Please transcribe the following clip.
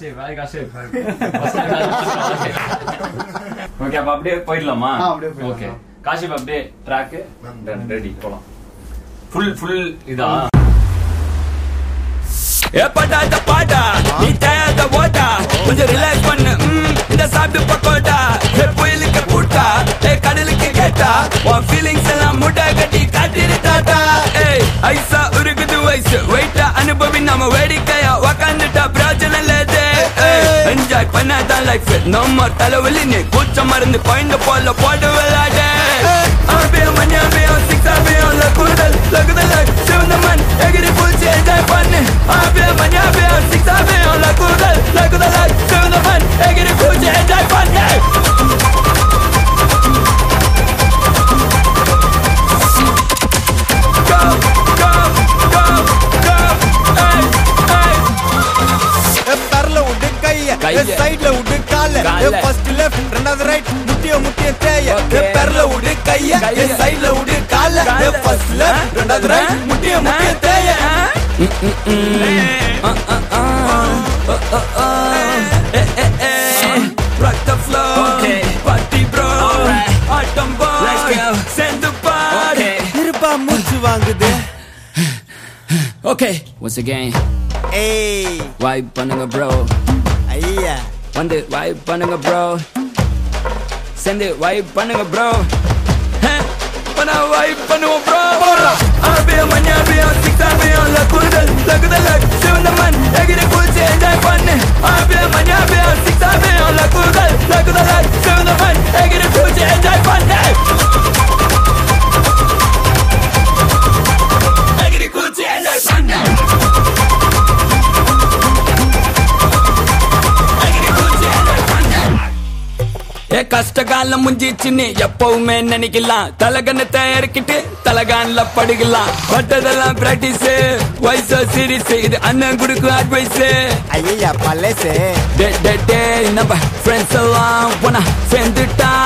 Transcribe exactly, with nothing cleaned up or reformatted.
Kashif hi Kashif okay அப்ப அப்படியே போயிடலாமா ஓகே காஷிப் அப்படியே ட்ராக் ரெடி போலாம் ஃபுல் ஃபுல் இதா ஏ பட்டாத பாட்டா நீ தயாத ஓட்டா கொஞ்சம் ரிலாக்ஸ் பண்ணு இந்த சாப்பிட்டு பக்கோட்டா ஏ புயலுக்கு பூட்டா ஏ கடலுக்கு கேட்டா உன் ஃபீலிங்ஸ் எல்லாம் முட்டை கட்டி காட்டிரு தாத்தா ஏய் ஐசா உருகுது வயசு வெயிட்டா அனுபவி நம்ம வேடிக்கையா உக்காந்துட்டா பிராஜனம் லேதே என்ஜாய் பண்ணாதான் லைஃப் நம்ம தலைவலி நீ கூச்ச மருந்து பாயிண்ட் போல போட்டு விளையாடு ஆபியம் மணியாபியம் சிக்ஸாபியம் லகுதல் லகுதல் சிவந்த மண் எகிரி பூச்சி என்ஜாய் பண்ணு ஆபியம் மணியாபியம் சிக்ஸாபியம் லகுதல் லகுதல் சிவந்த மண் எகிரி பூச்சி என்ஜாய் பண்ணு Go, go, go, go, hey, hey. Parla wood kaiya, side la wood kaala, first left, another right, mutiya mutiya teya. Parla wood kaiya, side la wood kaala, first left, another right, mutiya mutiya teya. Uh uh uh, uh uh uh, eh eh eh, rock the floor, okay, party bro, alright, autumn boy, let's go, send the party. Irpa muchu vaangude. Okay, once again. Hey, vibe பண்ணுங்க bro. ஐயா வந்து vibe பண்ணுங்க bro. send it vibe பண்ணுங்க bro. பண்ணா vibe பண்ணுவோம் bro. போறா ஆபியா மணியாபியா சிக்ஸாபியா லகுதல் லகுதல் சிவந்த மண் எகிரி பூச்சி என்ஜாய் பண்ணு ஆபியா மணியாபியா சிக்ஸாபியா லகுதல் லகுதல் சிவந்த மண் எகிரி பூச்சி என்ஜாய் பண்ணு எகிரி பூச்சி என்ஜாய் பண்ணு ஏ கஷ்ட காலம் முஞ்சிச்சுன்னு எப்பவுமே நினைக்கலாம் தலகணத்தை இறக்கிட்டு தலகான்ல படுக்கலாம் பட்டதெல்லாம் பிராக்டிஸ் வயசு சீரிஸ் இது அண்ணன் குடுக்கும் அட்வைஸ் ஐயா பல்லசே டே டே டே நம்ம ஃப்ரெண்ட்ஸ் எல்லாம் போனா சேர்ந்துட்டா